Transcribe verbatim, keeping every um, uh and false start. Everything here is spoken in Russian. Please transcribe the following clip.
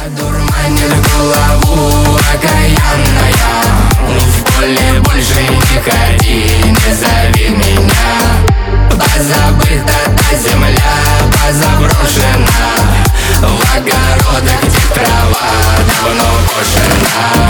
Дурманит голову окаянная, в поле больше не ходи, не зови меня. Позабыта та земля, позаброшена, в огородах, где трава давно кошена.